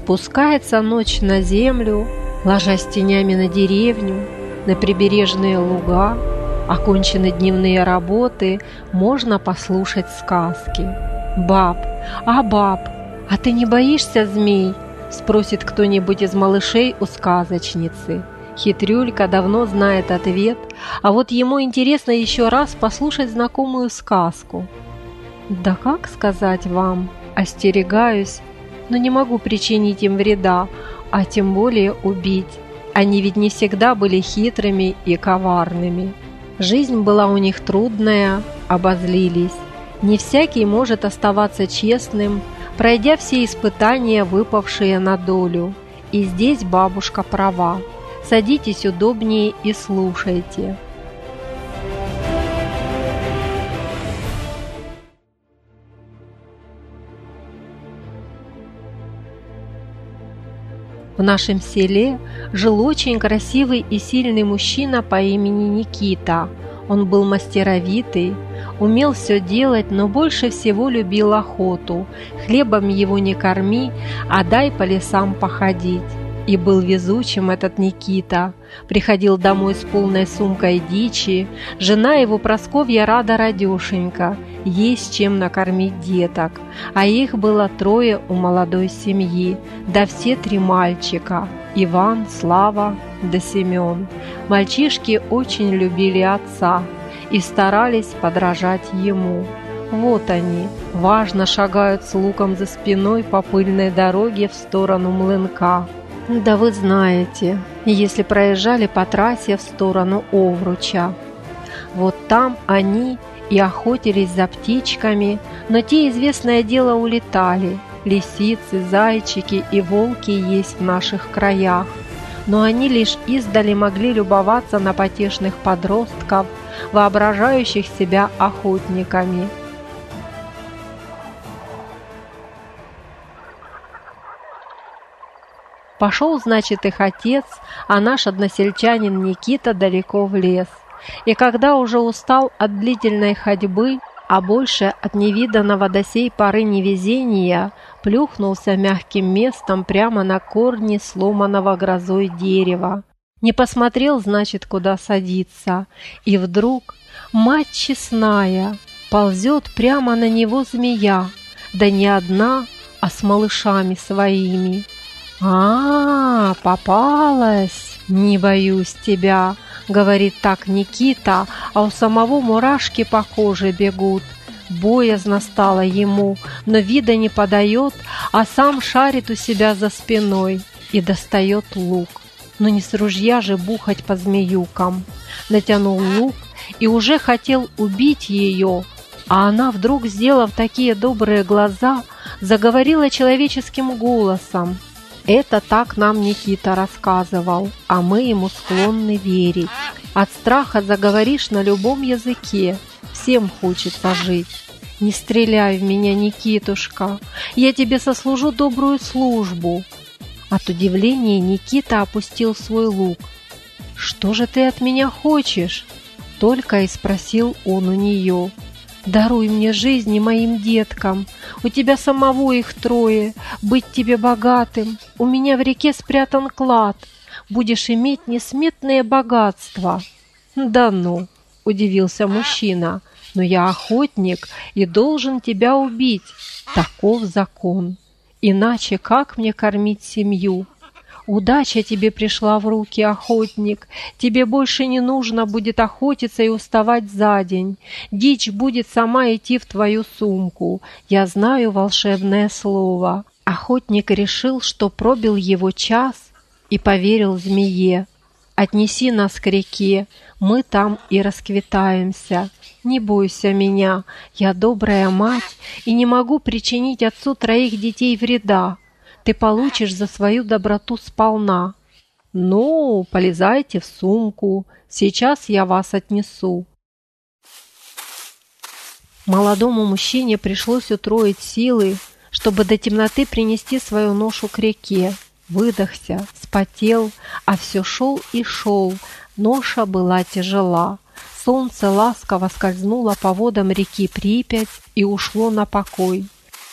Спускается ночь на землю, ложась тенями на деревню, на прибережные луга, окончены дневные работы, можно послушать сказки. «Баб, а ты не боишься змей?» – спросит кто-нибудь из малышей у сказочницы. Хитрюлька давно знает ответ, а вот ему интересно еще раз послушать знакомую сказку. «Да как сказать вам? Остерегаюсь, но не могу причинить им вреда, а тем более убить. Они ведь не всегда были хитрыми и коварными. Жизнь была у них трудная, обозлились. Не всякий может оставаться честным, пройдя все испытания, выпавшие на долю. И здесь бабушка права. Садитесь удобнее и слушайте». В нашем селе жил очень красивый и сильный мужчина по имени Никита. Он был мастеровитый, умел все делать, но больше всего любил охоту. Хлебом его не корми, а дай по лесам походить. И был везучим этот Никита. Приходил домой с полной сумкой дичи. Жена его Просковья рада радешенька, есть чем накормить деток. А их было 3 у молодой семьи, да все 3 мальчика – Иван, Слава да Семен. Мальчишки очень любили отца и старались подражать ему. Вот они, важно шагают с луком за спиной по пыльной дороге в сторону млынка. Да вы знаете, если проезжали по трассе в сторону Овруча. Вот там они и охотились за птичками, но те, известное дело, улетали. Лисицы, зайчики и волки есть в наших краях. Но они лишь издали могли любоваться на потешных подростков, воображающих себя охотниками. Пошел, значит, их отец, а наш односельчанин Никита далеко в лес. И когда уже устал от длительной ходьбы, а больше от невиданного до сей поры невезения, плюхнулся мягким местом прямо на корни сломанного грозой дерева. Не посмотрел, значит, куда садиться. И вдруг, мать честная, ползет прямо на него змея, да не одна, а с малышами своими. Попалась! Не боюсь тебя!» — говорит так Никита, а у самого мурашки по коже бегут. Боязно стало ему, но вида не подает, а сам шарит у себя за спиной и достает лук. Но не с ружья же бухать по змеюкам. Натянул лук и уже хотел убить ее, а она вдруг, сделав такие добрые глаза, заговорила человеческим голосом. Это так нам Никита рассказывал, а мы ему склонны верить. От страха заговоришь на любом языке, всем хочется жить. Не стреляй в меня, Никитушка, я тебе сослужу добрую службу. От удивления Никита опустил свой лук. Что же ты от меня хочешь? Только и спросил он у нее. Даруй мне жизнь и моим деткам. У тебя самого их 3, быть тебе богатым. У меня в реке спрятан клад. Будешь иметь несметные богатства. Да ну, удивился мужчина, но я охотник и должен тебя убить. Таков закон. Иначе как мне кормить семью? Удача тебе пришла в руки, охотник. Тебе больше не нужно будет охотиться и уставать за день. Дичь будет сама идти в твою сумку. Я знаю волшебное слово. Охотник решил, что пробил его час, и поверил змее. Отнеси нас к реке, мы там и расквитаемся. Не бойся меня, я добрая мать и не могу причинить отцу 3 детей вреда. Ты получишь за свою доброту сполна. Ну, полезайте в сумку, сейчас я вас отнесу. Молодому мужчине пришлось утроить силы, чтобы до темноты принести свою ношу к реке. Выдохся, вспотел, а все шел и шел, ноша была тяжела. Солнце ласково скользнуло по водам реки Припять и ушло на покой.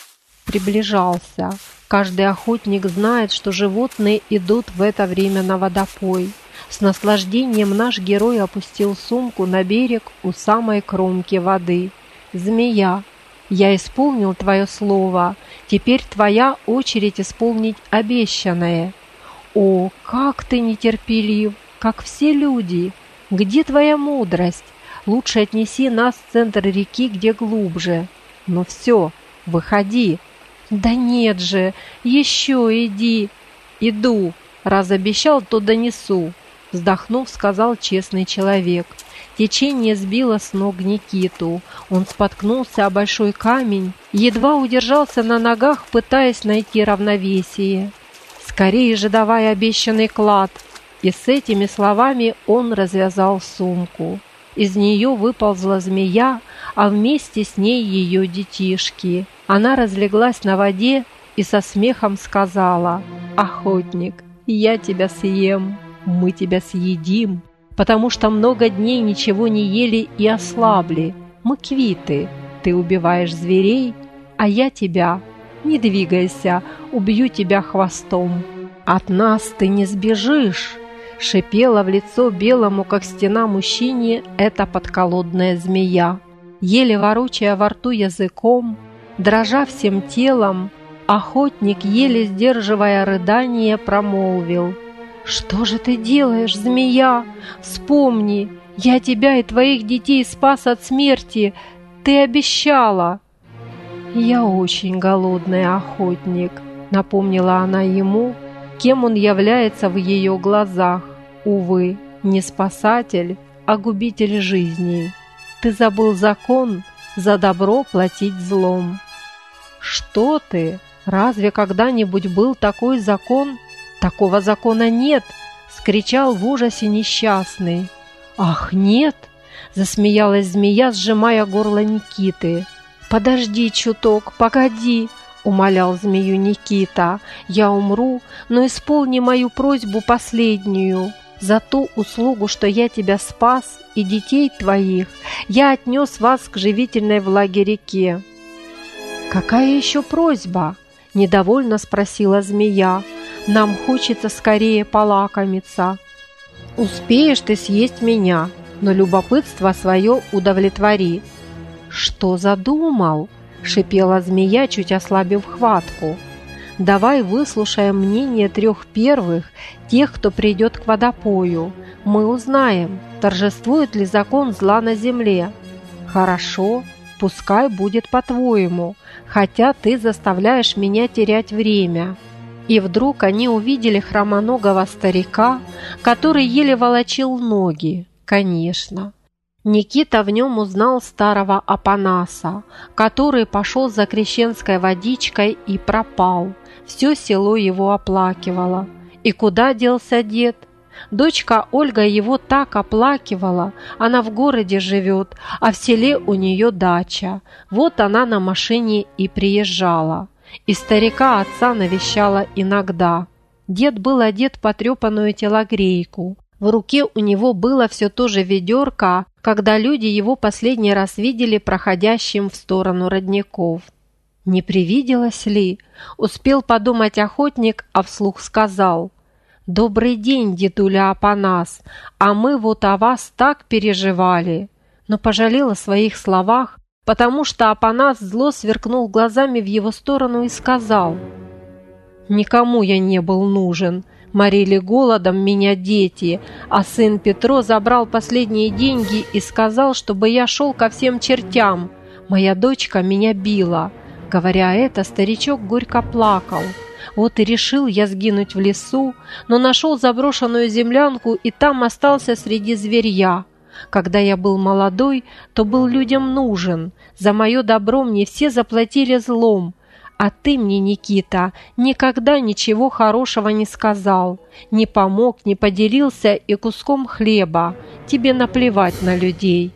приближался. Каждый охотник знает, что животные идут в это время на водопой. С наслаждением наш герой опустил сумку на берег у самой кромки воды. «Змея, я исполнил твое слово, теперь твоя очередь исполнить обещанное. О, как ты нетерпелив, как все люди! Где твоя мудрость? Лучше отнеси нас в центр реки, где глубже. Ну все, выходи». «Да нет же, еще иди». «Иду, раз обещал, то донесу», — вздохнув, сказал честный человек. Течение сбило с ног Никиту. Он споткнулся о большой камень, едва удержался на ногах, пытаясь найти равновесие. «Скорее же давай обещанный клад!» И с этими словами он развязал сумку. Из нее выползла змея, а вместе с ней ее детишки. Она разлеглась на воде и со смехом сказала: «Охотник, я тебя съем, мы тебя съедим, потому что много дней ничего не ели и ослабли. Мы квиты, ты убиваешь зверей, а я тебя. Не двигайся, убью тебя хвостом. От нас ты не сбежишь», — шипела в лицо белому, как стена, мужчине эта подколодная змея. Еле ворочая во рту языком, дрожа всем телом, охотник, еле сдерживая рыдание, промолвил: «Что же ты делаешь, змея? Вспомни, я тебя и твоих детей спас от смерти. Ты обещала». «Я очень голодный охотник», — напомнила она ему, кем он является в ее глазах. «Увы, не спасатель, а губитель жизней. Ты забыл закон, за добро платить злом». «Что ты? Разве когда-нибудь был такой закон? Такого закона нет!» — вскричал в ужасе несчастный. «Ах, нет!» — засмеялась змея, сжимая горло Никиты. «Подожди чуток, погоди!» — умолял змею Никита. «Я умру, но исполни мою просьбу последнюю. За ту услугу, что я тебя спас, и детей твоих, я отнес вас к живительной влаге реке». «Какая еще просьба?» – недовольно спросила змея. «Нам хочется скорее полакомиться». «Успеешь ты съесть меня, но любопытство свое удовлетвори». «Что задумал?» – шипела змея, чуть ослабив хватку. «Давай выслушаем мнение 3 первых, тех, кто придет к водопою. Мы узнаем, торжествует ли закон зла на земле». «Хорошо, пускай будет по-твоему, хотя ты заставляешь меня терять время». И вдруг они увидели хромоногого старика, который еле волочил ноги. Конечно. Никита в нем узнал старого Апанаса, который пошел за крещенской водичкой и пропал. Все село его оплакивало. И куда делся дед? Дочка Ольга его так оплакивала, она в городе живет, а в селе у нее дача. Вот она на машине и приезжала. И старика отца навещала иногда. Дед был одет в потрепанную телогрейку. В руке у него было все то же ведерко, когда люди его последний раз видели проходящим в сторону родников. Не привиделось ли? Успел подумать охотник, а вслух сказал: «Добрый день, дедуля Апанас, а мы вот о вас так переживали». Но пожалел о своих словах, потому что Апанас зло сверкнул глазами в его сторону и сказал: «Никому я не был нужен. Морили голодом меня дети, а сын Петро забрал последние деньги и сказал, чтобы я шел ко всем чертям. Моя дочка меня била». Говоря это, старичок горько плакал. Вот и решил я сгинуть в лесу, но нашел заброшенную землянку и там остался среди зверья. Когда я был молодой, то был людям нужен. За мое добро мне все заплатили злом. А ты мне, Никита, никогда ничего хорошего не сказал, не помог, не поделился и куском хлеба. Тебе наплевать на людей».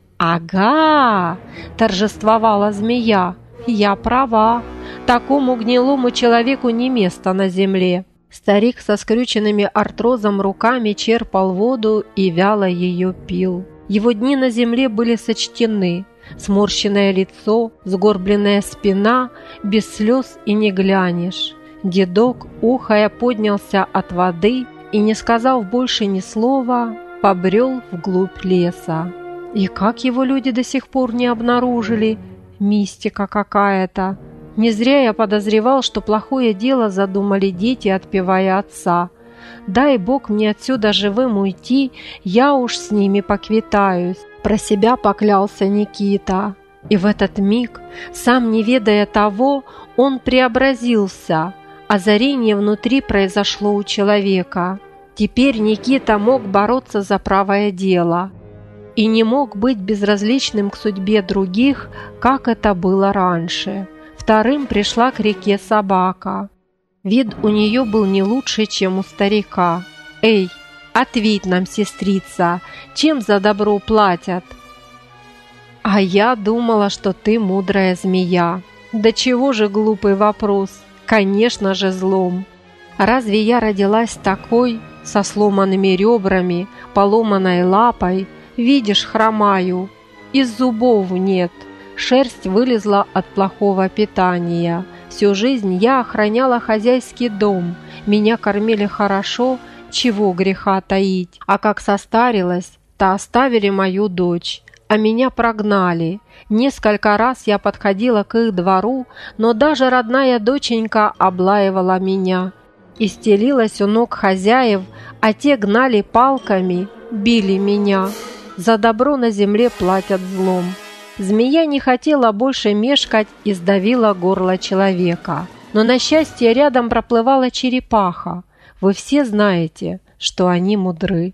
«Ага!» – торжествовала змея. «Я права. Такому гнилому человеку не место на земле». Старик со скрюченными артрозом руками черпал воду и вяло ее пил. Его дни на земле были сочтены. Сморщенное лицо, сгорбленная спина, без слез и не глянешь. Дедок, ухая, поднялся от воды и, не сказав больше ни слова, побрел вглубь леса. И как его люди до сих пор не обнаружили? Мистика какая-то. Не зря я подозревал, что плохое дело задумали дети, отпевая отца. Дай Бог мне отсюда живым уйти, я уж с ними поквитаюсь. Про себя поклялся Никита. И в этот миг, сам не ведая того, он преобразился. Озарение внутри произошло у человека. Теперь Никита мог бороться за правое дело и не мог быть безразличным к судьбе других, как это было раньше. Вторым пришла к реке собака. Вид у нее был не лучше, чем у старика. «Эй, ответь нам, сестрица, чем за добро платят?» «А я думала, что ты мудрая змея». «Да чего же глупый вопрос? Конечно же злом. Разве я родилась такой, со сломанными ребрами, поломанной лапой? Видишь, хромаю, и зубов нет». Шерсть вылезла от плохого питания. Всю жизнь я охраняла хозяйский дом. Меня кормили хорошо, чего греха таить. А как состарилась, то оставили мою дочь, а меня прогнали. Несколько раз я подходила к их двору, но даже родная доченька облаивала меня. И стелилась у ног хозяев, а те гнали палками, били меня. За добро на земле платят злом. Змея не хотела больше мешкать и сдавила горло человека. Но, на счастье, рядом проплывала черепаха. Вы все знаете, что они мудры.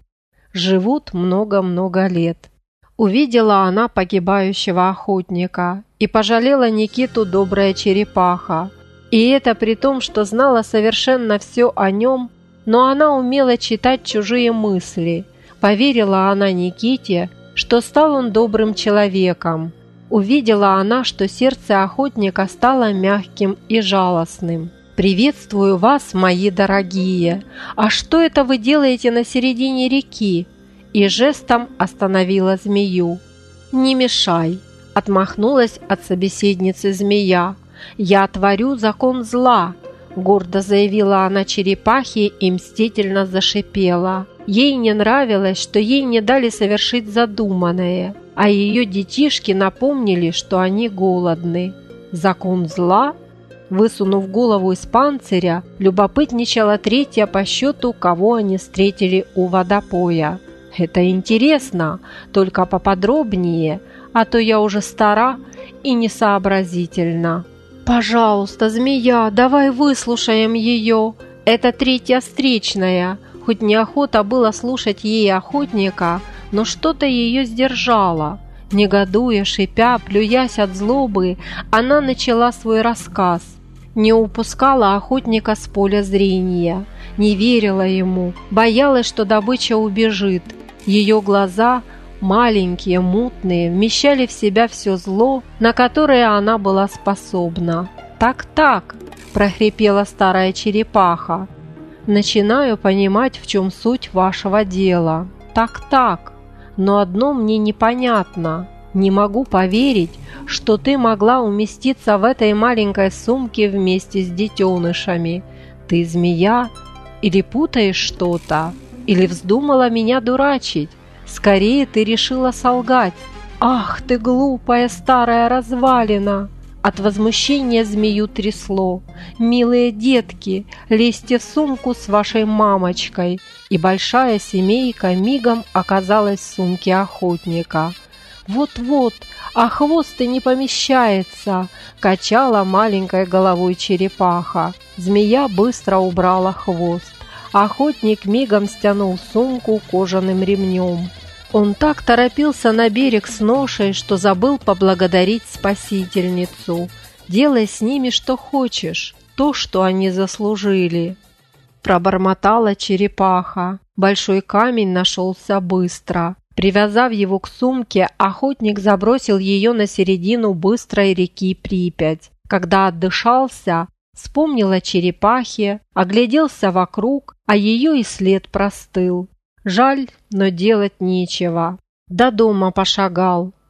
Живут много-много лет. Увидела она погибающего охотника и пожалела Никиту добрая черепаха. И это при том, что знала совершенно все о нем, но она умела читать чужие мысли. Поверила она Никите, что стал он добрым человеком. Увидела она, что сердце охотника стало мягким и жалостным. «Приветствую вас, мои дорогие! А что это вы делаете на середине реки?» И жестом остановила змею. «Не мешай!» – отмахнулась от собеседницы змея. «Я творю закон зла!» – гордо заявила она черепахе и мстительно зашипела. Ей не нравилось, что ей не дали совершить задуманное, а ее детишки напомнили, что они голодны. «Закон зла?» Высунув голову из панциря, любопытничала третья по счету, кого они встретили у водопоя. «Это интересно, только поподробнее, а то я уже стара и несообразительна». «Пожалуйста, змея, давай выслушаем ее. Это третья встречная». Хоть неохота было слушать ей охотника, но что-то ее сдержало. Негодуя, шипя, плюясь от злобы, она начала свой рассказ. Не упускала охотника с поля зрения, не верила ему, боялась, что добыча убежит. Ее глаза, маленькие, мутные, вмещали в себя все зло, на которое она была способна. «Так-так», – прохрипела старая черепаха, – «начинаю понимать, в чем суть вашего дела. Так-так, но одно мне непонятно. Не могу поверить, что ты могла уместиться в этой маленькой сумке вместе с детенышами. Ты змея? Или путаешь что-то? Или вздумала меня дурачить? Скорее ты решила солгать. Ах ты глупая старая развалина!» От возмущения змею трясло. «Милые детки, лезьте в сумку с вашей мамочкой!» И большая семейка мигом оказалась в сумке охотника. «Вот-вот, а хвост и не помещается!» – качала маленькой головой черепаха. Змея быстро убрала хвост. Охотник мигом стянул сумку кожаным ремнем. Он так торопился на берег с ношей, что забыл поблагодарить спасительницу. «Делай с ними что хочешь, то, что они заслужили», – пробормотала черепаха. Большой камень нашелся быстро. Привязав его к сумке, охотник забросил ее на середину быстрой реки Припять. Когда отдышался, вспомнил о черепахе, огляделся вокруг, а ее и след простыл. Жаль, но делать нечего. До дома пошагал.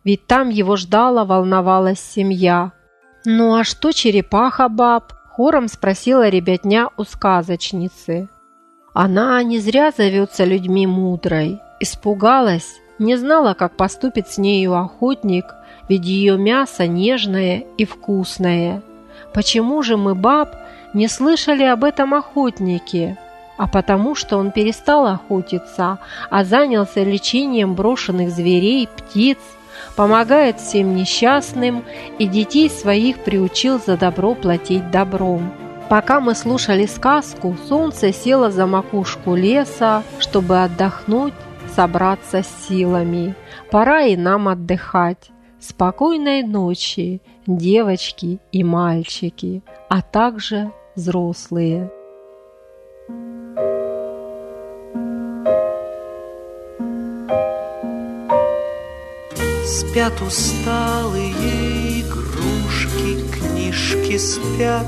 ведь там его ждала, волновалась семья. «Ну а что черепаха, баб?» – хором спросила ребятня у сказочницы. Она не зря зовется людьми мудрой. Испугалась, не знала, как поступит с нею охотник, ведь ее мясо нежное и вкусное. Почему же мы, баб, не слышали об этом охотнике? А потому, что он перестал охотиться, а занялся лечением брошенных зверей, птиц, помогает всем несчастным и детей своих приучил за добро платить добром. Пока мы слушали сказку, солнце село за макушку леса, чтобы отдохнуть, собраться с силами. Пора и нам отдыхать. Спокойной ночи, девочки и мальчики, а также взрослые. Спят усталые игрушки, книжки спят.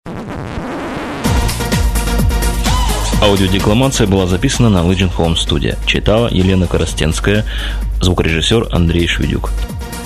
Аудиодекламация была записана на Legend Home Studio. Читала Елена Коростенская, звукорежиссер Андрей Шведюк.